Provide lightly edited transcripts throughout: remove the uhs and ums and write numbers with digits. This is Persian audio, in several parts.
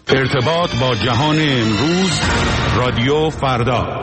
ارتباط با جهان امروز، رادیو فردا.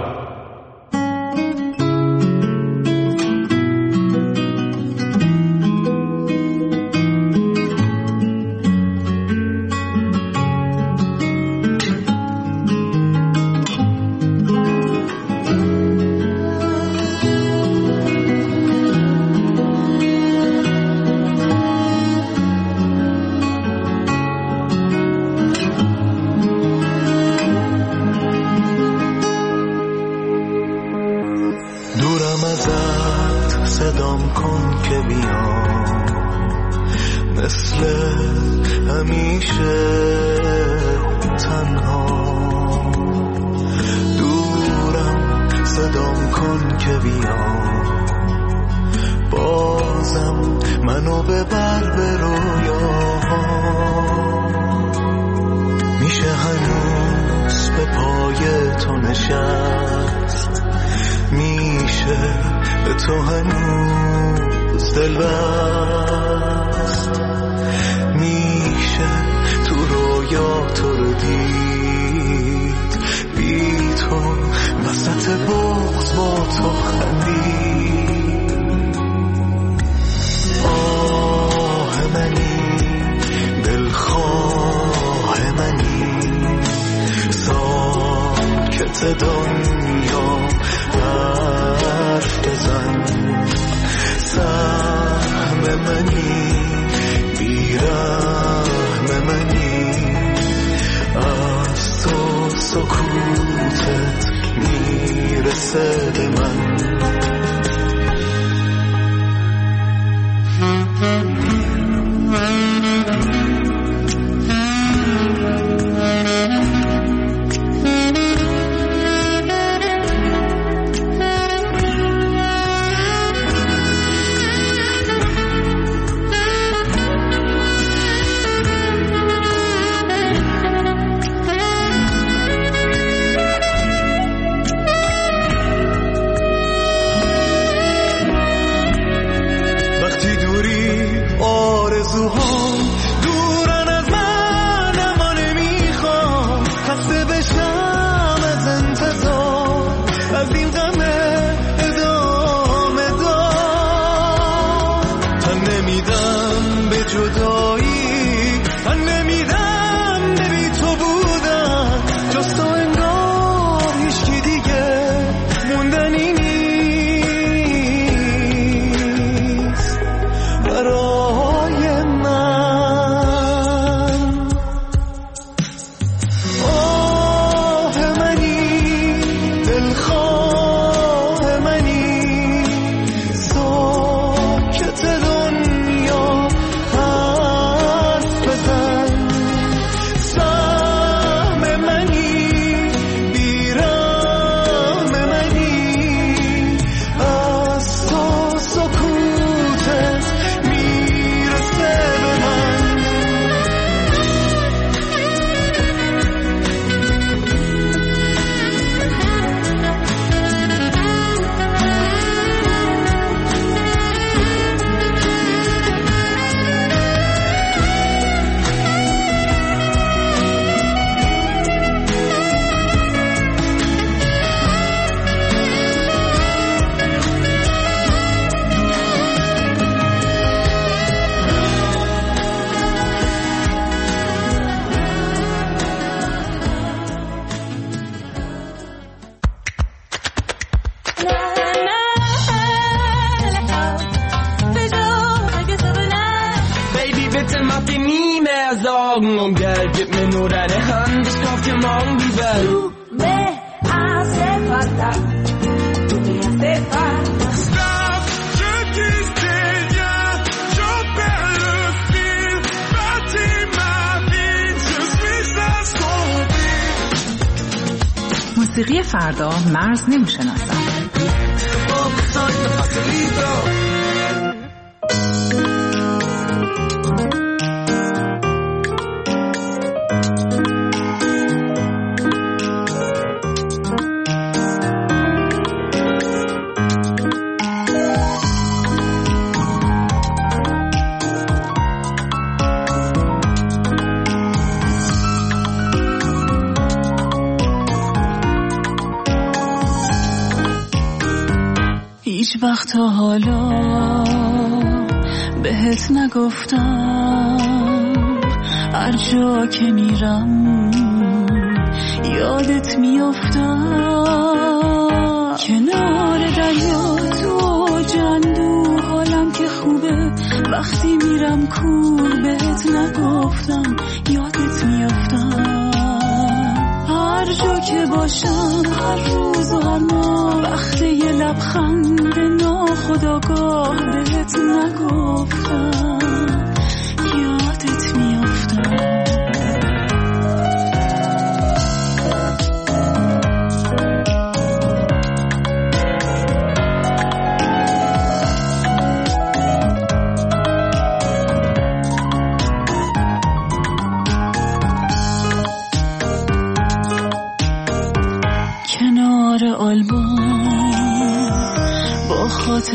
موسیقی فردا مرز نمی‌شناسد. هیچ وقت تا حالا بهت نگفتم، هر جا که میرم یادت میافتم. کنار دریا تو جندو حالم که خوبه، وقتی میرم کور بهت نگفتم یادت میافتم. هر جا که باشم هر روز و هر ماه، وقتی یه لبخند ناخودآگاه بهت نگفتم یادت میافتم. با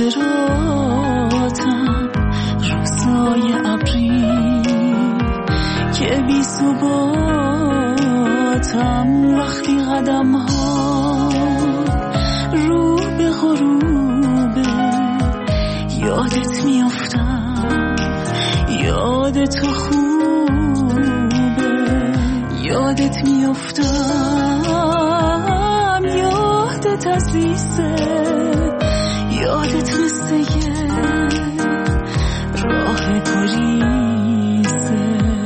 خاطراتم روزای ابری که بی ثباتم، وقتی قدم ها رو به غروبه یادت میافتم. یاد تو خوبه یادت میافتم. یادت عزیزه یادت مثل یه راه گریزه.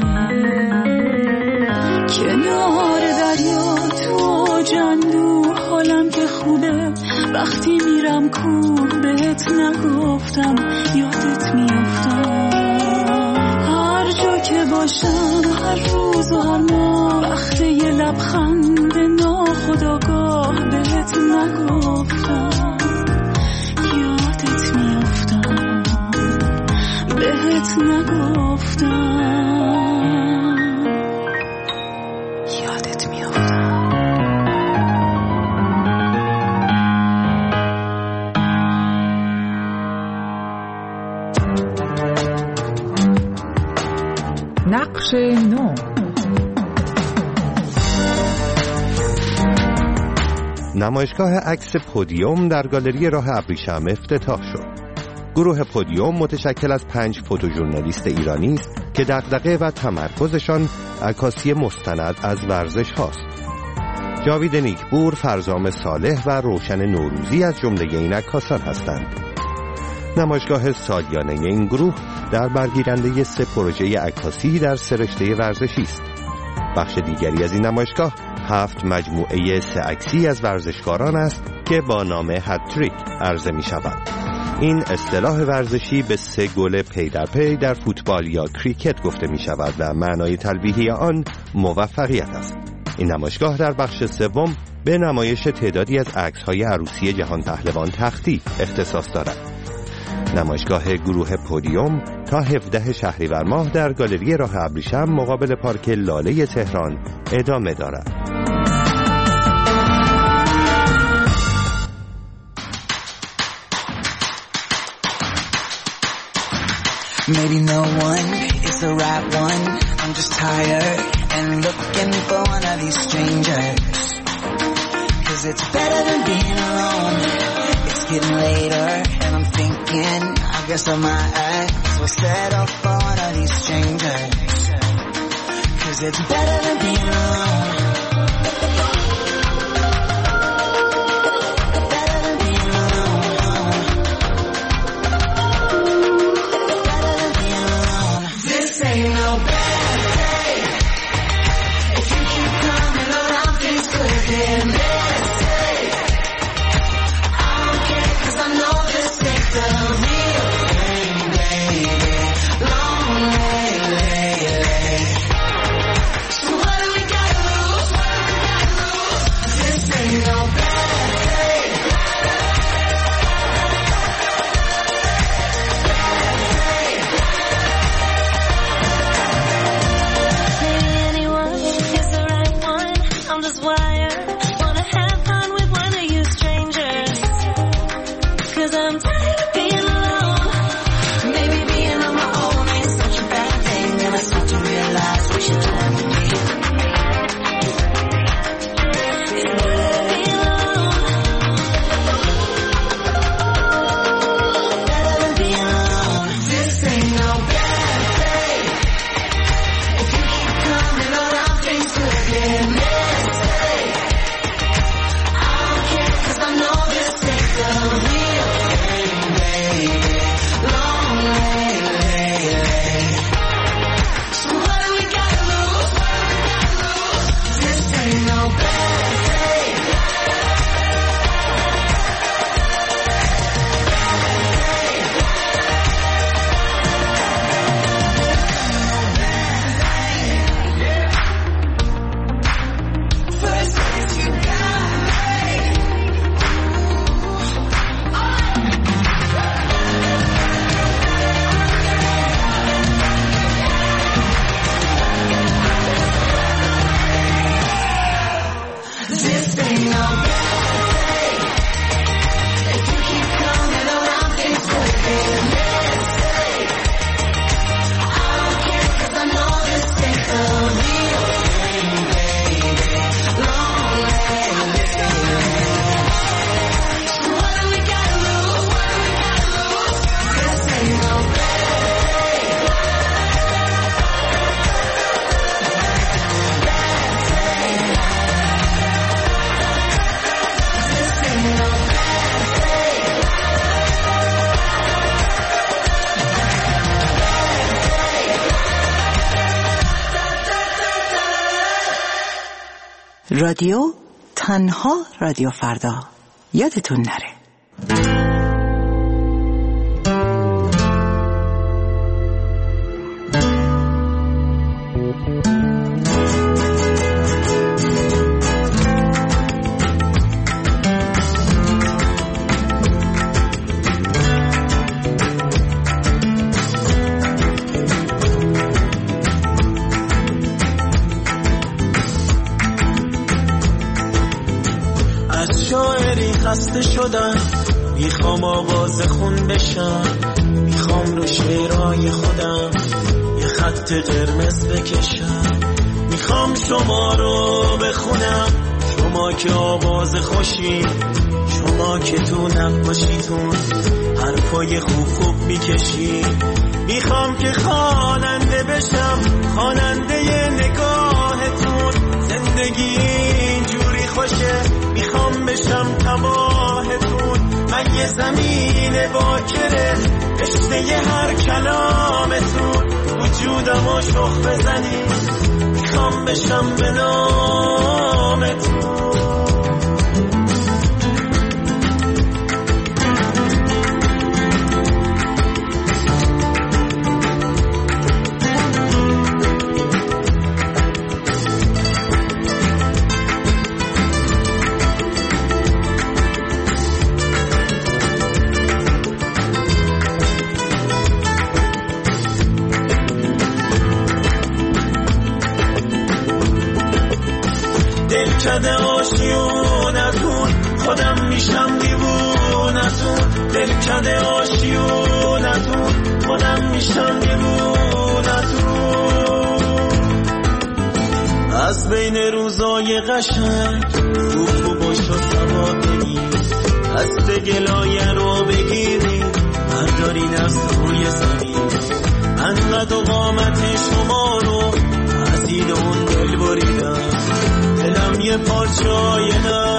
کنار دریا تو جندو حالم که خوبه، وقتی میرم کور بهت نگفتم یادت میافتم. هر جا که باشم هر روز و هر ماه، وقتی یه لبخند ناخودآگاه بهت نگفتم یادت میافتم. بهت نگفتم یادت میافتم. نقش نو. نمایشگاه عکس پودیوم در گالری راه ابریشم افتتاح شد. گروه پودیوم متشکل از 5 فوتوژورنالیست ایرانی است که دغدغه و تمرکزشان عکاسی مستند از ورزش هاست. جاوید نیکپور، فرزام صالح و روشن نوروزی از جمله این عکاسان هستند. نمایشگاه سالیانه این گروه در برگیرنده 3 پروژه عکاسی در 3 رشته ورزشی است. بخش دیگری از این نمایشگاه 7 مجموعه 3 عکسی از ورزشکاران است که با نام هتریک عرضه می شود. این اصطلاح ورزشی به 3 گل پی در پی در فوتبال یا کریکت گفته می شود و معنای تلویحی آن موفقیت است. این نمایشگاه در بخش سوم به نمایش تعدادی از عکس‌های عروسی جهان پهلوان تختی اختصاص دارد. نمایشگاه گروه پودیوم تا 17 شهریور ماه در گالری راه ابریشم مقابل پارک لاله تهران ادامه دارد. Maybe no one is the right one. I'm just tired and looking for one of these strangers. 'Cause it's better than being alone. It's getting later and I'm thinking, I guess I might as well settle for one of these strangers. 'Cause it's better than being alone. So what do we gotta lose? رادیو تنها رادیو فردا، یادتون نره. خسته شدم، میخوام آواز خون بشم، میخوام رو شعرهای خودم یه خط قرمز بکشم، میخوام شما رو بخونم، شما که آواز خوشی، شما که تو نقاشیتون حرفای خوب خوب میکشی، میخوام که خواننده بشم، خواننده نگاهتون، زندگی اینجوری خوشه، میخوام بشم تباهتون، من یه زمین باکره رشته هر کلامتون، وجودمو شخ بزنی، میخوام بشم به نامتون. دلکده آشیونتون خودم میشم دیوونتون، دلکده آشیونتون خودم میشم دیوونتون، از بین روزای قشنگ خوب باشو سواد بگیر، از گلایه رو بگیری بردارین از روی زمین، انقدر قامت شما رو از این اون دل بریدم، دلم یه پارچای نه